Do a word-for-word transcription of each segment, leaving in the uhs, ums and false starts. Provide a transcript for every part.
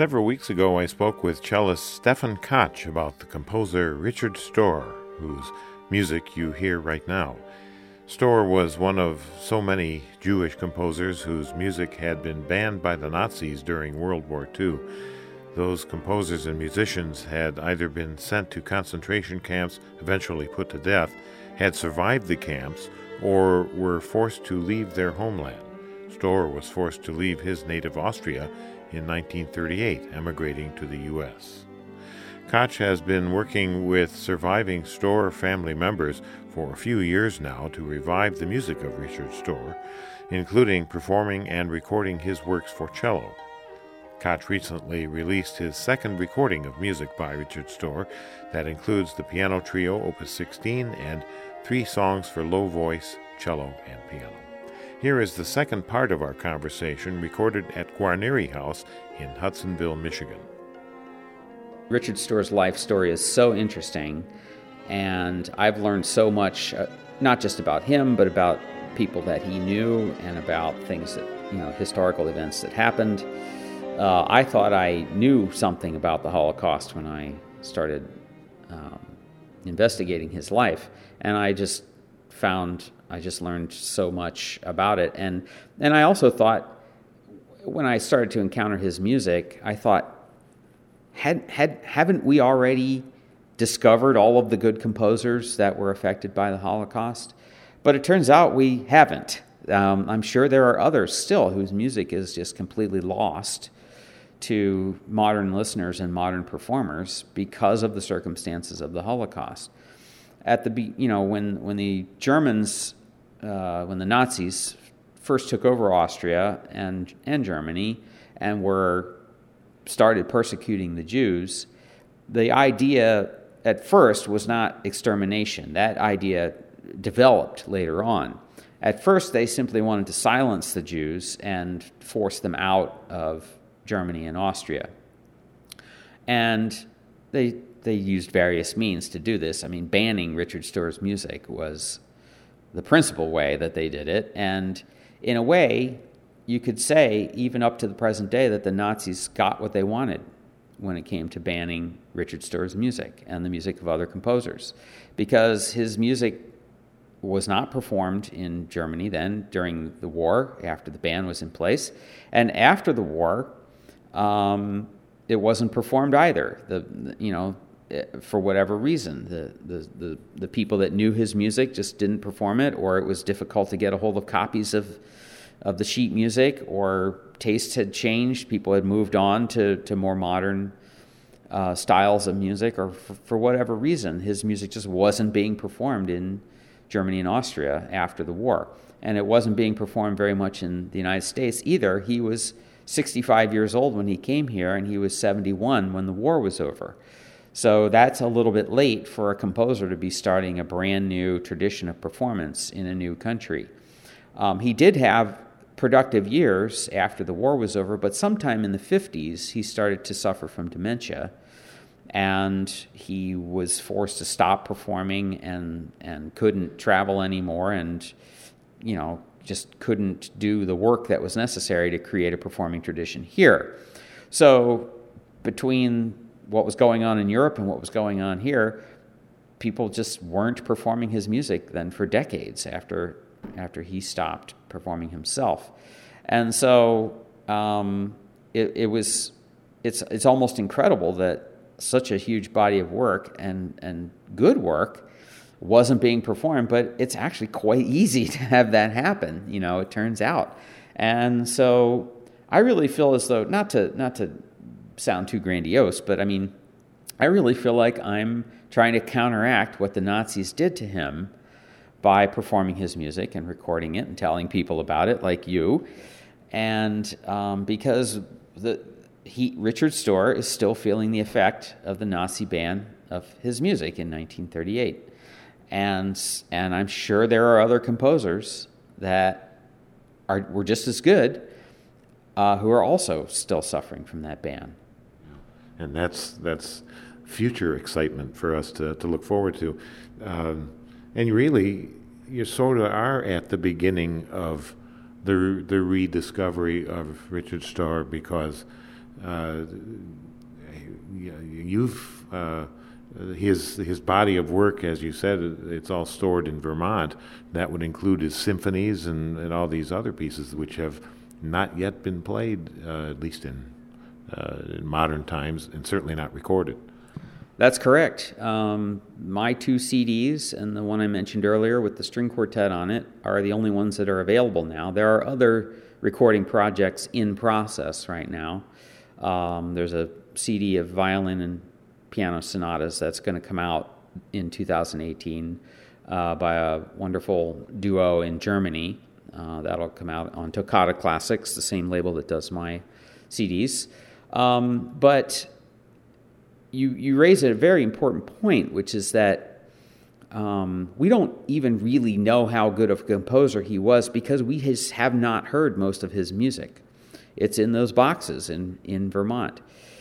Several weeks ago, I spoke with cellist Stefan Koch about the composer Richard Stohr, whose music you hear right now. Stohr was one of so many Jewish composers whose music had been banned by the Nazis during World War Two. Those composers and musicians had either been sent to concentration camps, eventually put to death, had survived the camps, or were forced to leave their homeland. Stohr was forced to leave his native Austria in nineteen thirty-eight, emigrating to the U S Koch has been working with surviving Stohr family members for a few years now to revive the music of Richard Stohr, including performing and recording his works for cello. Koch recently released his second recording of music by Richard Stohr that includes the piano trio Opus sixteen and three songs for low voice, cello, and piano. Here is the second part of our conversation recorded at Guarneri House in Hudsonville, Michigan. Richard Stohr's life story is so interesting, and I've learned so much, uh, not just about him, but about people that he knew and about things that, you know, historical events that happened. Uh, I thought I knew something about the Holocaust when I started um, investigating his life, and I just found I just learned so much about it. And and I also thought, when I started to encounter his music, I thought, had had haven't we already discovered all of the good composers that were affected by the Holocaust? But it turns out we haven't. Um, I'm sure there are others still whose music is just completely lost to modern listeners and modern performers because of the circumstances of the Holocaust. At the you know when when the Germans uh, when the Nazis first took over Austria and and Germany and were started persecuting the Jews, the idea at first was not extermination. That idea developed later on. At first, they simply wanted to silence the Jews and force them out of Germany and Austria. And they they used various means to do this. I mean, banning Richard Stohr's music was the principal way that they did it. And in a way, you could say, even up to the present day, that the Nazis got what they wanted when it came to banning Richard Stohr's music and the music of other composers, because his music was not performed in Germany then during the war, after the ban was in place. And after the war, um, it wasn't performed either. The you know, for whatever reason, the, the the the people that knew his music just didn't perform it, or it was difficult to get a hold of copies of of the sheet music, or tastes had changed. People had moved on to to more modern uh, styles of music, or for, for whatever reason, his music just wasn't being performed in Germany and Austria after the war. And it wasn't being performed very much in the United States either. He was sixty-five years old when he came here, and he was seventy-one when the war was over. So that's a little bit late for a composer to be starting a brand new tradition of performance in a new country. Um, he did have productive years after the war was over, but sometime in the fifties, he started to suffer from dementia, and he was forced to stop performing and and couldn't travel anymore, and you know just couldn't do the work that was necessary to create a performing tradition here. So between what was going on in Europe and what was going on here, people just weren't performing his music then for decades after after he stopped performing himself. And so um, it, it was it's it's almost incredible that such a huge body of work and, and good work wasn't being performed, but it's actually quite easy to have that happen, you know, it turns out. And so I really feel as though, not to not to sound too grandiose, but I mean, I really feel like I'm trying to counteract what the Nazis did to him by performing his music and recording it and telling people about it, like you. And um, because the he Richard Stohr is still feeling the effect of the Nazi ban of his music in nineteen thirty-eight. And and I'm sure there are other composers that are were just as good uh, who are also still suffering from that ban. And that's that's future excitement for us to, to look forward to. Um, and really, you sort of are at the beginning of the the rediscovery of Richard Stohr, because uh, you've uh, his his body of work, as you said, it's all stored in Vermont. That would include his symphonies and, and all these other pieces which have not yet been played, uh, at least in, uh, in modern times, and certainly not recorded. That's correct. Um, my two C Ds and the one I mentioned earlier with the string quartet on it are the only ones that are available now. There are other recording projects in process right now. Um, there's a C D of violin and piano sonatas that's going to come out in two thousand eighteen uh, by a wonderful duo in Germany. Uh, that'll come out on Toccata Classics, the same label that does my C Ds. Um, but you you raise a very important point, which is that um, we don't even really know how good of a composer he was because we has, have not heard most of his music. It's in those boxes in, in Vermont.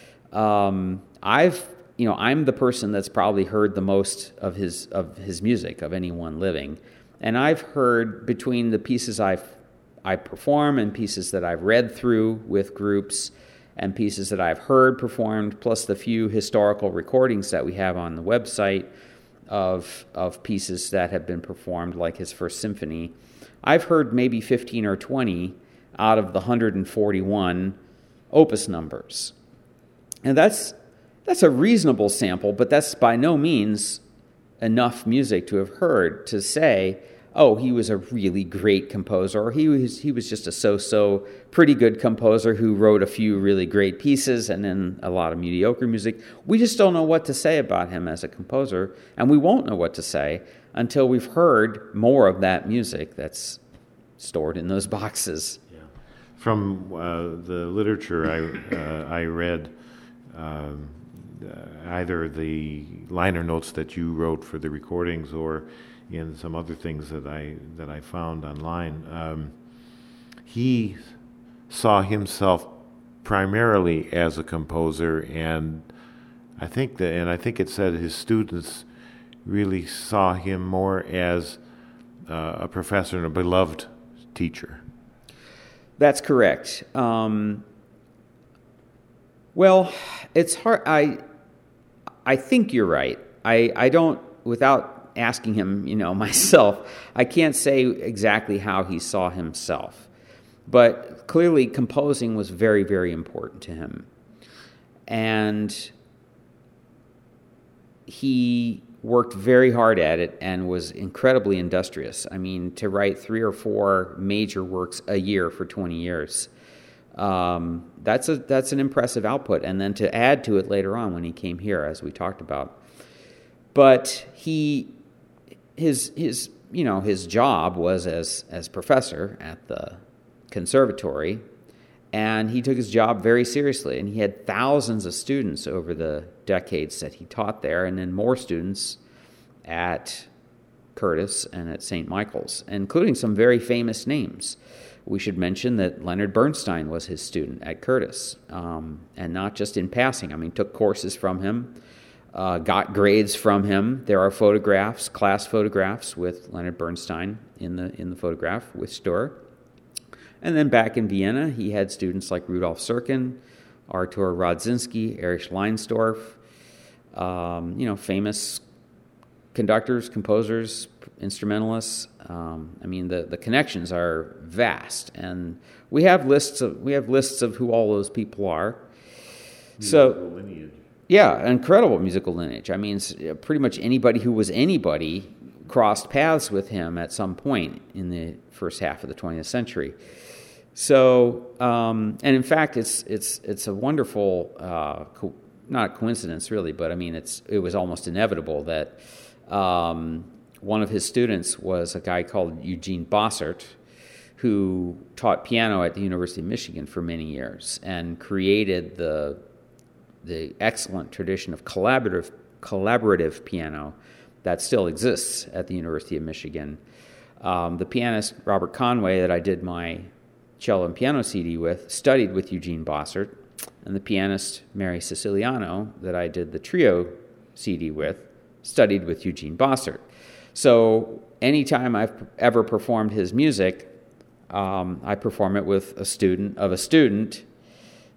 Um, I've, you know, I'm the person that's probably heard the most of his of his music of anyone living, and I've heard between the pieces I've I perform and pieces that I've read through with groups and pieces that I've heard performed, plus the few historical recordings that we have on the website of of pieces that have been performed, like his first symphony. I've heard maybe fifteen or twenty out of the one hundred forty-one opus numbers. And that's that's a reasonable sample, but that's by no means enough music to have heard to say, oh, he was a really great composer, or he was he was just a so-so pretty good composer who wrote a few really great pieces and then a lot of mediocre music. We just don't know what to say about him as a composer, and we won't know what to say until we've heard more of that music that's stored in those boxes. Yeah. From uh, the literature I uh, I read, um, uh, either the liner notes that you wrote for the recordings or in some other things that I that I found online, um, he saw himself primarily as a composer, and I think that, and I think it said his students really saw him more as uh, a professor and a beloved teacher. That's correct. Um, well, it's hard. I I think you're right. I I don't without. asking him, you know, myself, I can't say exactly how he saw himself, but clearly composing was very, very important to him. And he worked very hard at it and was incredibly industrious. I mean, to write three or four major works a year for twenty years, um, that's a that's an impressive output. And then to add to it later on when he came here, as we talked about. But he His his you know his job was as as professor at the conservatory, and he took his job very seriously. And he had thousands of students over the decades that he taught there, and then more students at Curtis and at Saint Michael's, including some very famous names. We should mention that Leonard Bernstein was his student at Curtis, um, and not just in passing. I mean, took courses from him. Uh, got grades from him. There are photographs, class photographs with Leonard Bernstein in the in the photograph with Stohr. And then back in Vienna, he had students like Rudolf Serkin, Artur Rodzinski, Erich Leinsdorf, um, you know, famous conductors, composers, instrumentalists. Um, I mean, the, the connections are vast, and we have lists of we have lists of who all those people are. Musical so. lineage. Yeah, incredible musical lineage. I mean, pretty much anybody who was anybody crossed paths with him at some point in the first half of the twentieth century. So, um, and in fact, it's it's it's a wonderful, uh, co- not coincidence really, but I mean, it's it was almost inevitable that um, one of his students was a guy called Eugene Bossert, who taught piano at the University of Michigan for many years and created the the excellent tradition of collaborative collaborative piano that still exists at the University of Michigan. Um, the pianist Robert Conway that I did my cello and piano C D with studied with Eugene Bossert, and the pianist Mary Siciliano that I did the trio C D with studied with Eugene Bossert. So anytime I've ever performed his music, um, I perform it with a student of a student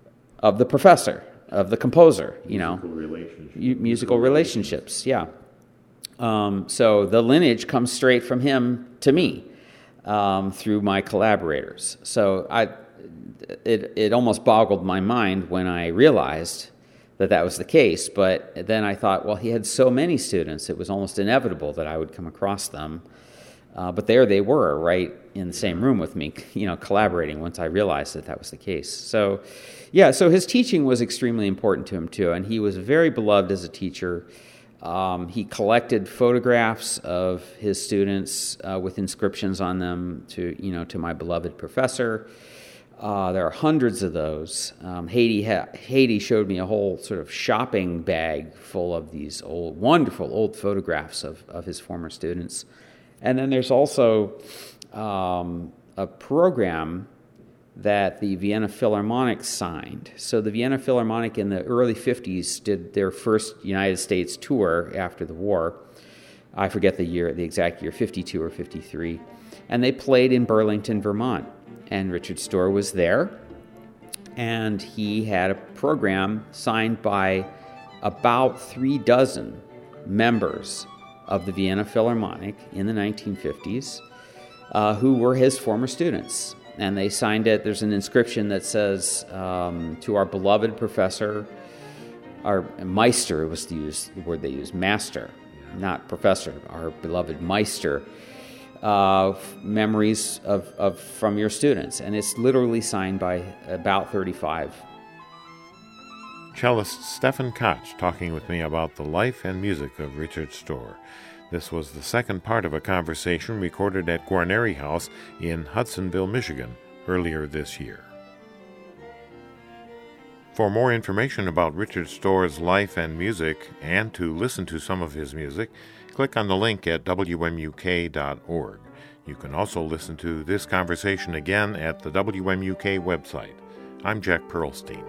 of the professor, of the composer, you know. Musical relationships. You- musical relationships, yeah. Um, so the lineage comes straight from him to me um, through my collaborators. So I, it it almost boggled my mind when I realized that that was the case. But then I thought, well, he had so many students, it was almost inevitable that I would come across them. Uh, but there they were, right in the same room with me, you know, collaborating once I realized that that was the case. So, yeah, so his teaching was extremely important to him, too, and he was very beloved as a teacher. Um, he collected photographs of his students uh, with inscriptions on them to, you know, to my beloved professor. Uh, there are hundreds of those. Um, Haiti, ha- Haiti showed me a whole sort of shopping bag full of these old, wonderful old photographs of, of his former students. And then there's also um, a program that the Vienna Philharmonic signed. So the Vienna Philharmonic in the early fifties did their first United States tour after the war. I forget the year, the exact year, fifty-two or fifty-three. And they played in Burlington, Vermont. And Richard Stohr was there. And he had a program signed by about three dozen members of the Vienna Philharmonic in the nineteen fifties, uh, who were his former students. And they signed it. There's an inscription that says, um, to our beloved professor, our Meister was the, use, the word they used, master, not professor, our beloved Meister, uh, memories of, of from your students. And it's literally signed by about thirty-five. Cellist Stefan Koch talking with me about the life and music of Richard Stohr. This was the second part of a conversation recorded at Guarneri House in Hudsonville, Michigan, earlier this year. For more information about Richard Stohr's life and music, and to listen to some of his music, click on the link at W M U K dot org. You can also listen to this conversation again at the W M U K website. I'm Jack Pearlstein.